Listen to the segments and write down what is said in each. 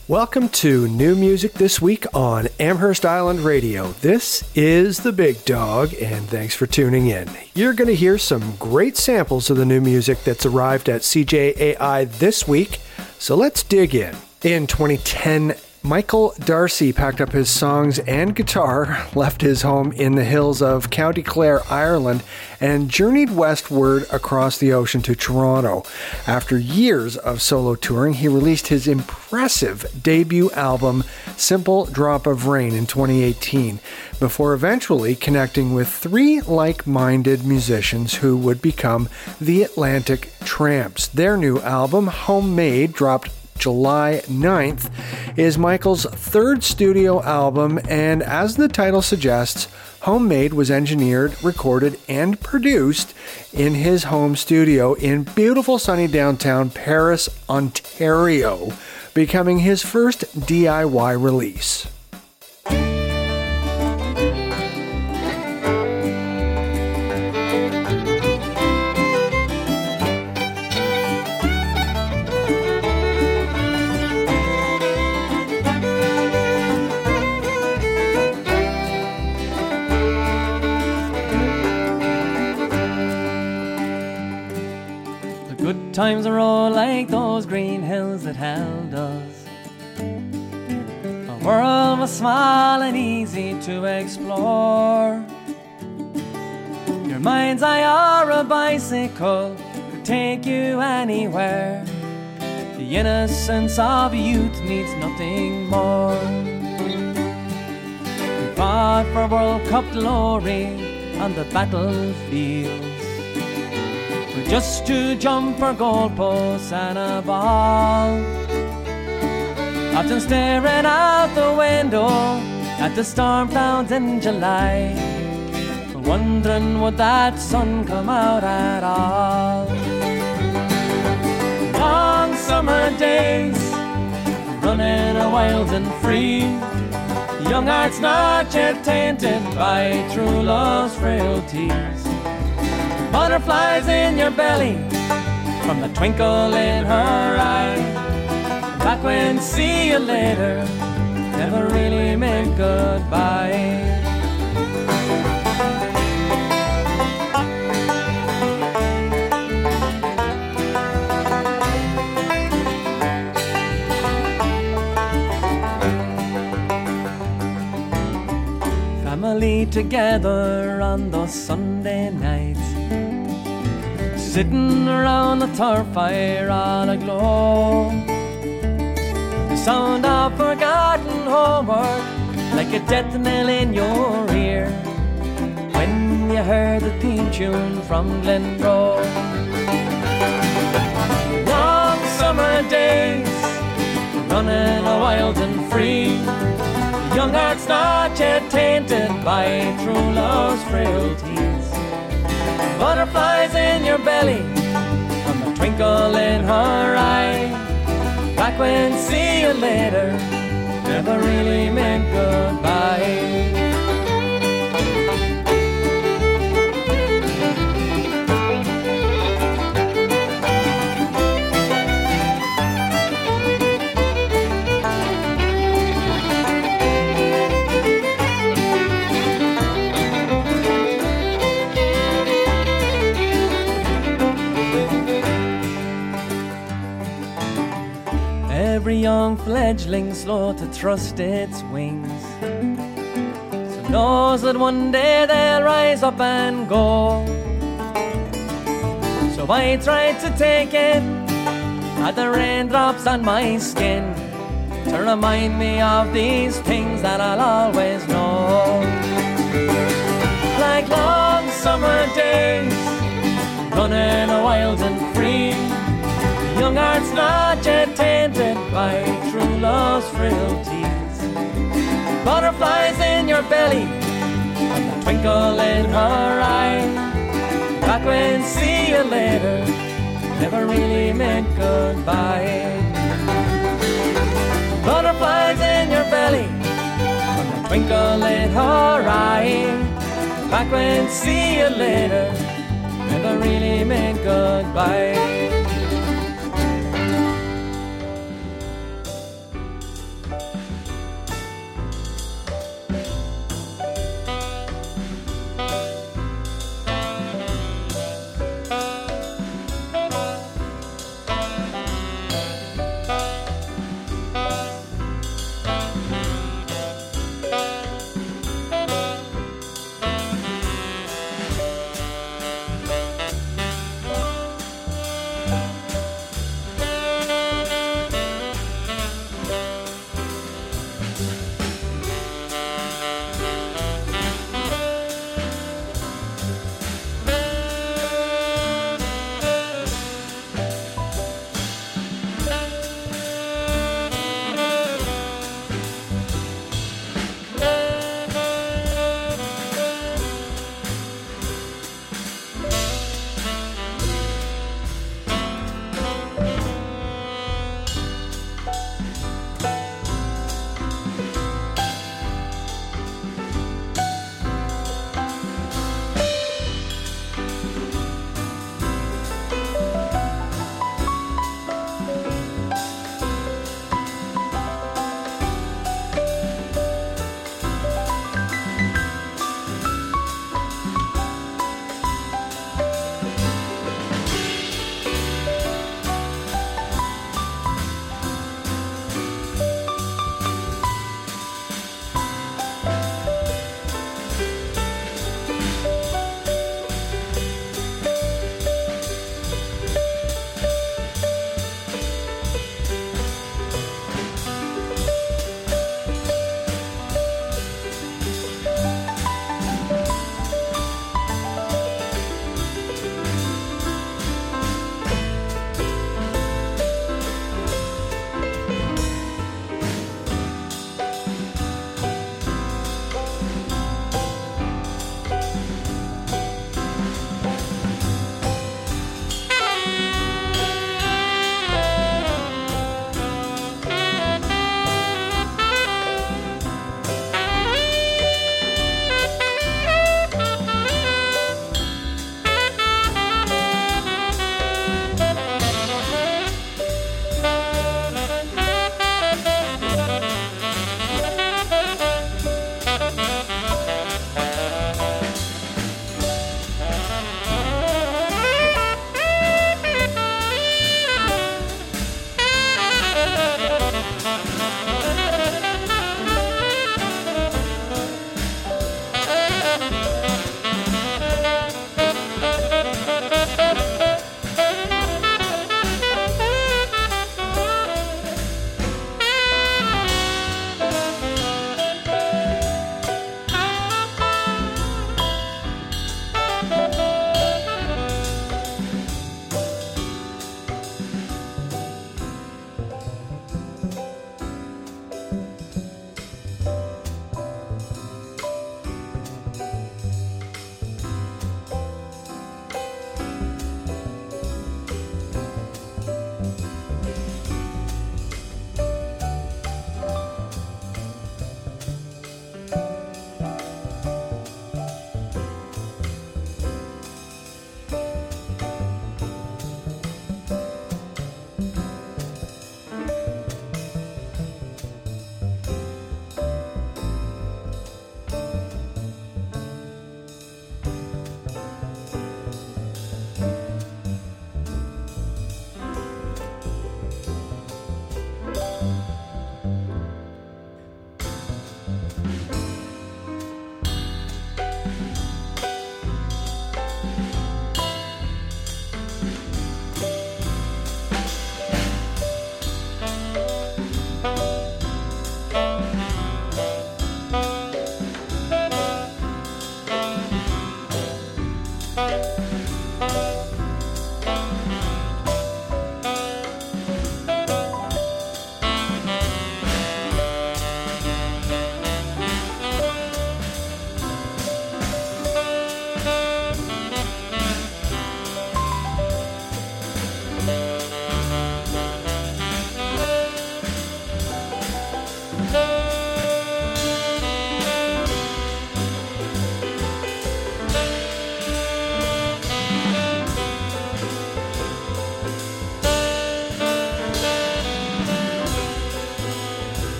Welcome to New Music This Week on Amherst Island Radio. This is The Big Dog, and thanks for tuning in. You're going to hear some great samples of the new music that's arrived at CJAI this week, so let's dig in. In 2010, Michael Darcy packed up his songs and guitar, left his home in the hills of County Clare, Ireland, and journeyed westward across the ocean to Toronto. After years of solo touring, he released his impressive debut album, Simple Drop of Rain, in 2018, before eventually connecting with three like-minded musicians who would become the Atlantic Tramps. Their new album, Homemade, dropped July 9th, is Michael's third studio album, and as the title suggests, Homemade was engineered, recorded, and produced in his home studio in beautiful sunny downtown Paris, Ontario, becoming his first DIY release. Times are all like those green hills that held us. The world was small and easy to explore. Your mind's eye or a bicycle could take you anywhere. The innocence of youth needs nothing more. We fought for World Cup glory on the battlefield. Just to jump for goalposts and a ball. Often staring out the window at the storm clouds in July, wondering would that sun come out at all. Long summer days, running wild and free, young hearts not yet tainted by true love's frailties. Butterflies in your belly from the twinkle in her eye. Back when see you later never really meant goodbye. Family together on those Sunday nights, sitting around the turf fire all aglow. The sound of forgotten homework like a death knell in your ear when you heard the theme tune from Glenroe. Long summer days, running wild and free, young hearts not yet tainted by true love's frailties. Butterflies in your belly from the twinkle in her eye. Back when see you later never really meant goodbye. Every young fledgling slow to trust its wings, so knows that one day they'll rise up and go. So I tried to take in at the raindrops on my skin to remind me of these things that I'll always know. Like long summer days, running wild and free, young hearts not yet tainted by true love's frailties. Butterflies in your belly and the twinkle in her eye. Back when see you later never really meant goodbye. Butterflies in your belly and the twinkle in her eye. Back when see you later never really meant goodbye.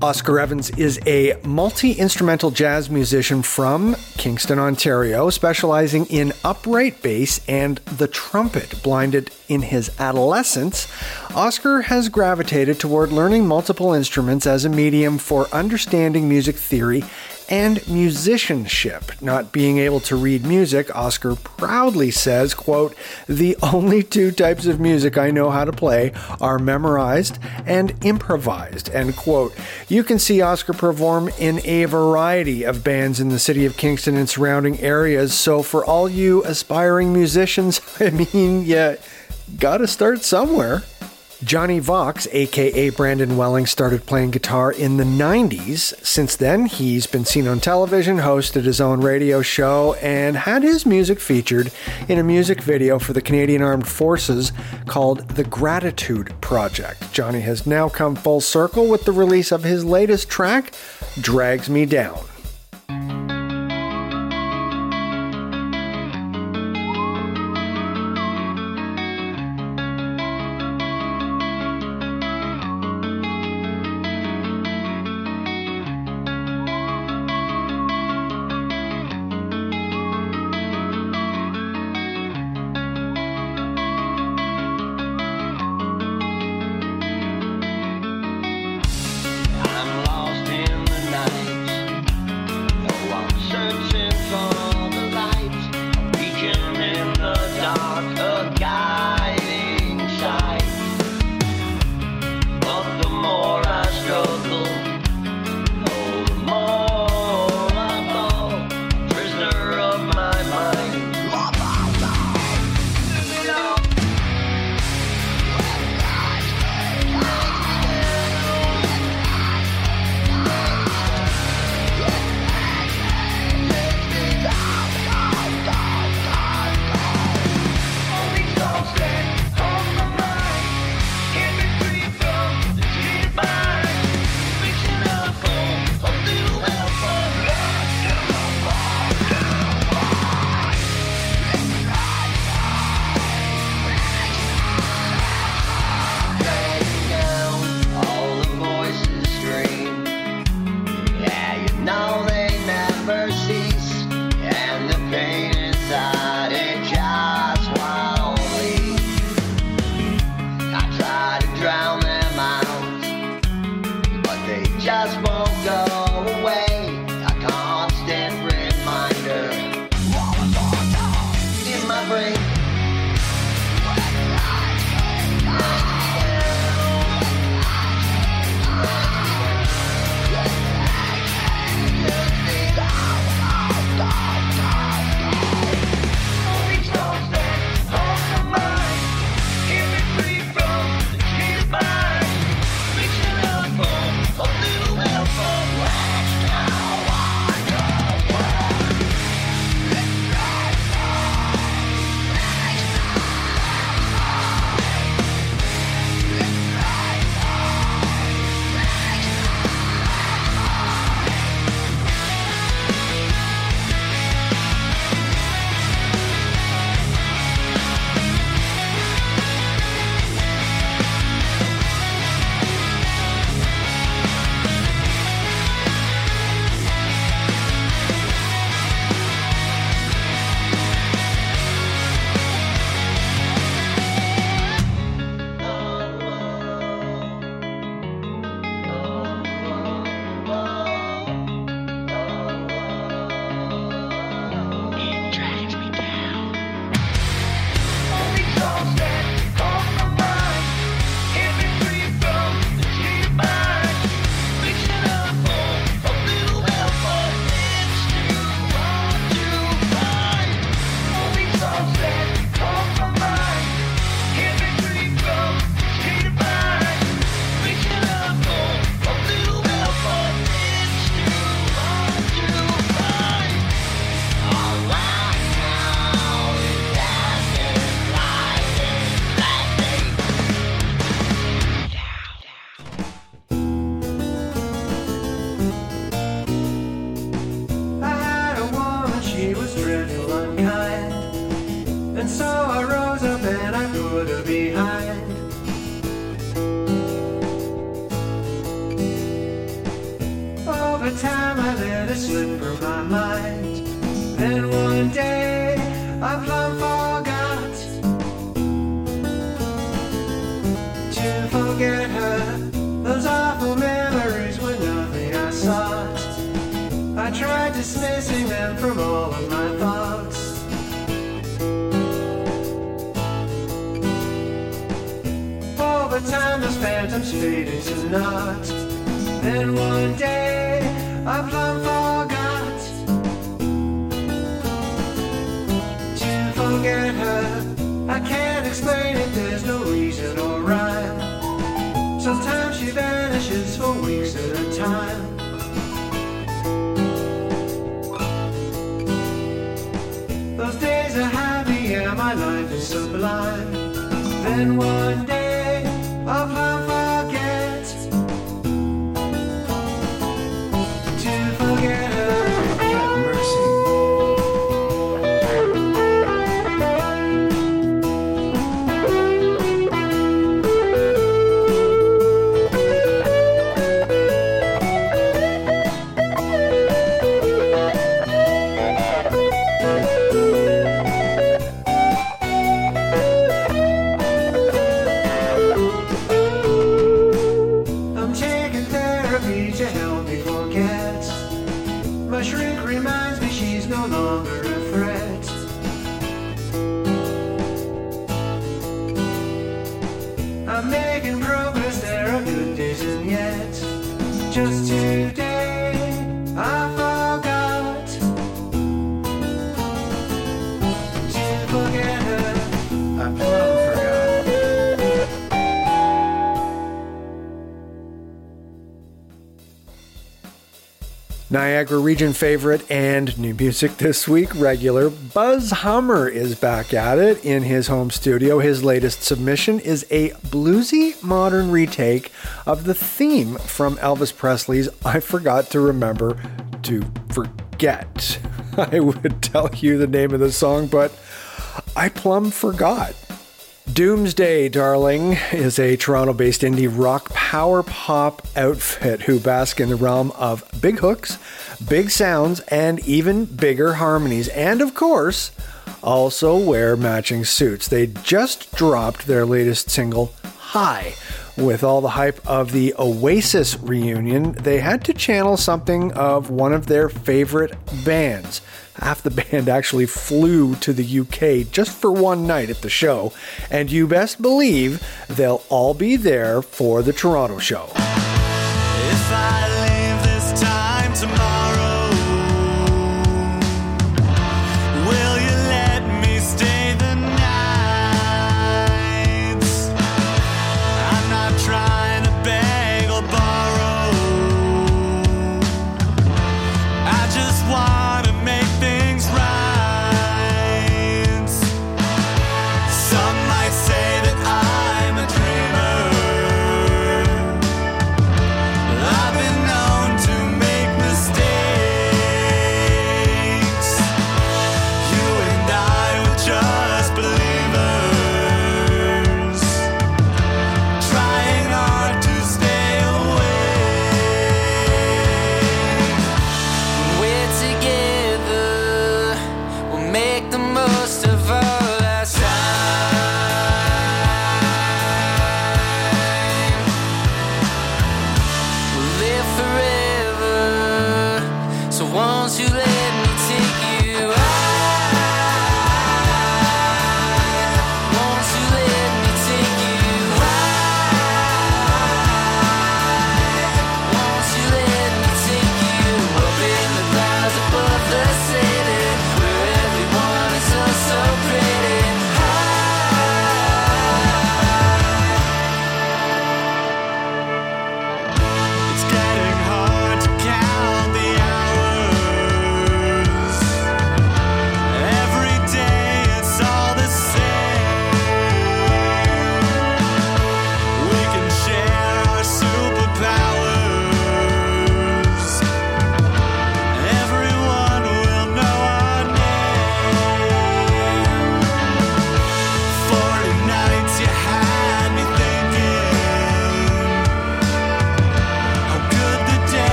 Oscar Evans is a multi-instrumental jazz musician from Kingston, Ontario, specializing in upright bass and the trumpet. Blinded in his adolescence, Oscar has gravitated toward learning multiple instruments as a medium for understanding music theory and musicianship. Not being able to read music, Oscar proudly says, quote, "The only two types of music I know how to play are memorized and improvised," end quote. You can see Oscar perform in a variety of bands in the city of Kingston and surrounding areas, so for all you aspiring musicians, I mean, you gotta start somewhere. Johnny Vox, aka Brandon Welling, started playing guitar in the 90s. Since then, he's been seen on television, hosted his own radio show, and had his music featured in a music video for the Canadian Armed Forces called The Gratitude Project. Johnny has now come full circle with the release of his latest track, Drags Me Down. one day I plumb forgot to forget her. Those awful memories were nothing I sought. I tried dismissing them from all of my thoughts. Over time those phantoms faded to naught. Then one day I plumb forgot to forget her. I can't explain it, there's no reason or rhyme. Sometimes she vanishes for weeks at a time. Those days are happy and my life is sublime. Then one day I'll forget to forget her. Have mercy. To help me forget. My shrink reminds me she's no longer a threat. I'm making progress, there are good days and yet just today I forgot to forget her. I plumb forgot. Niagara Region favorite and New Music This Week regular Buzz Hummer is back at it in his home studio. His latest submission is a bluesy modern retake of the theme from Elvis Presley's I Forgot to Remember to Forget. I would tell you the name of the song, but I plumb forgot. Doomsday Darling is a Toronto-based indie rock power pop outfit who bask in the realm of big hooks, big sounds, and even bigger harmonies. And of course, also wear matching suits. They just dropped their latest single, High. With all the hype of the Oasis reunion, they had to channel something of one of their favorite bands. Half the band actually flew to the UK just for one night at the show, and you best believe they'll all be there for the Toronto show. If I leave this time tomorrow, will you let me stay the nights? I'm not trying to beg or borrow. I just want to make things right. Some might say that I'm a dreamer,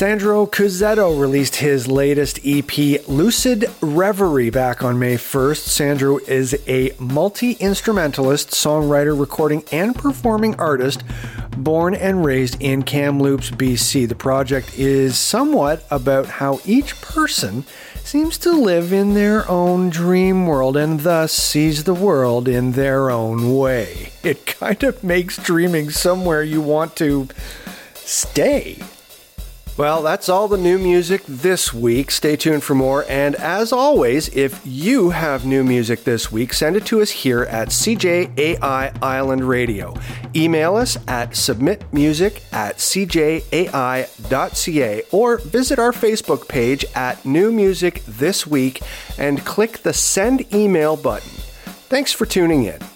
Sandro Cuzzetto released his latest EP, Lucid Reverie, back on May 1st. Sandro is a multi-instrumentalist, songwriter, recording, and performing artist born and raised in Kamloops, BC. The project is somewhat about how each person seems to live in their own dream world and thus sees the world in their own way. It kind of makes dreaming somewhere you want to stay. Well, that's all the new music this week. Stay tuned for more. And as always, if you have new music this week, send it to us here at CJAI Island Radio. Email us at submitmusic@cjai.ca or visit our Facebook page at New Music This Week and click the Send Email button. Thanks for tuning in.